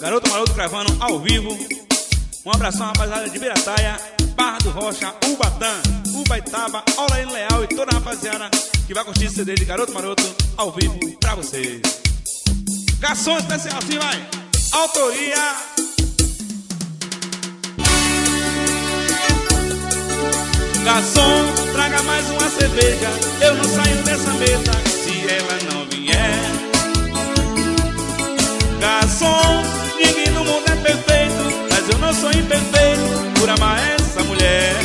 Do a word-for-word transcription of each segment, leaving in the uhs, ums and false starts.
Garoto Maroto gravando ao vivo. Um abração, rapaziada de Birataia, Barra do Rocha, Ubatã, Ubaitaba, Olaine Leal e toda a rapaziada que vai curtir esse C D de Garoto Maroto ao vivo pra vocês. Garçom especial, assim vai. Autoria garçom, traga mais uma cerveja. Eu não saio dessa mesa se ela não vier. Garçom, ninguém no mundo é perfeito, mas eu não sou imperfeito por amar essa mulher.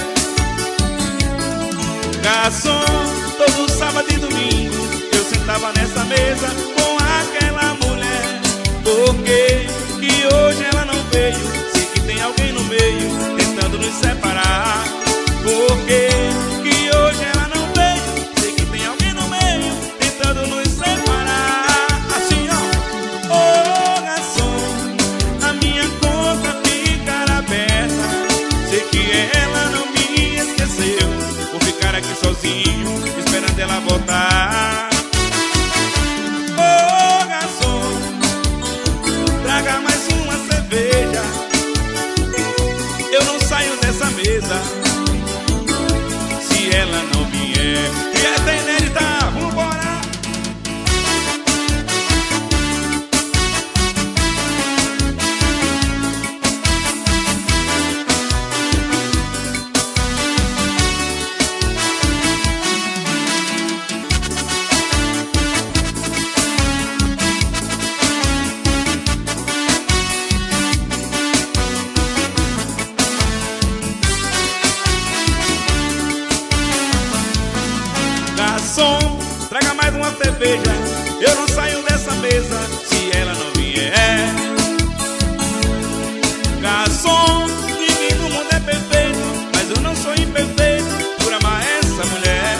Garçom, todo sábado e domingo eu sentava nessa mesa com aquela mulher. Por que que hoje ela não veio? Sei que tem alguém no meio tentando nos separar. Por que que hoje ela não veio? Sei que tem alguém no meio tentando nos separar. Assim ó, ô garçom, a minha conta ficará aberta. Sei que ela não me esqueceu. Vou ficar aqui sozinho esperando ela voltar. Ô garçom, traga mais uma cerveja. Eu não saio dessa mesa se ela não vier. E essa é inédita, vambora! Garçom, traga mais uma cerveja. Eu não saio dessa mesa se ela não vier. Garçom, ninguém no mundo é perfeito, mas eu não sou imperfeito por amar essa mulher.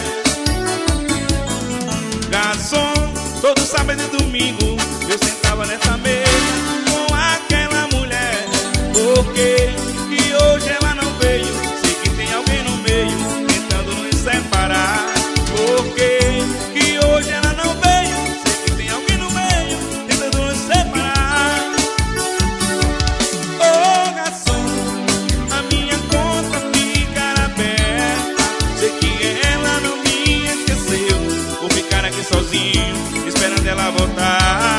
Garçom, todo sábado e domingo eu sentava nessa mesa com aquela mulher. Por que que hoje ela não veio? Sei que tem alguém no meio tentando nos separar. Por que que hoje ela não veio? Sei que tem alguém no meio tentando nos separar. Ô garçom, a minha conta ficará aberta. Sei que ela não me esqueceu. Vou ficar aqui sozinho esperando ela voltar.